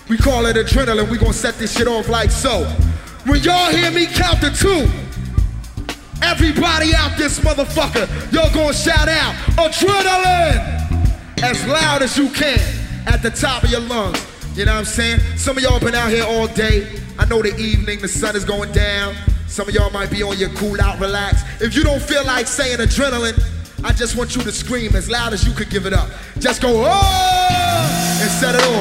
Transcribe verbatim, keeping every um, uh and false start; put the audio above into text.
We call it adrenaline. We gonna set this shit off like so. When y'all hear me count to two, everybody out this motherfucker, y'all gonna shout out adrenaline as loud as you can at the top of your lungs. You know what I'm saying? Some of y'all been out here all day. I know the evening, the sun is going down. Some of y'all might be on your cool out, relax. If you don't feel like saying adrenaline, I just want you to scream as loud as you could give it up. Just go, oh, and set it off.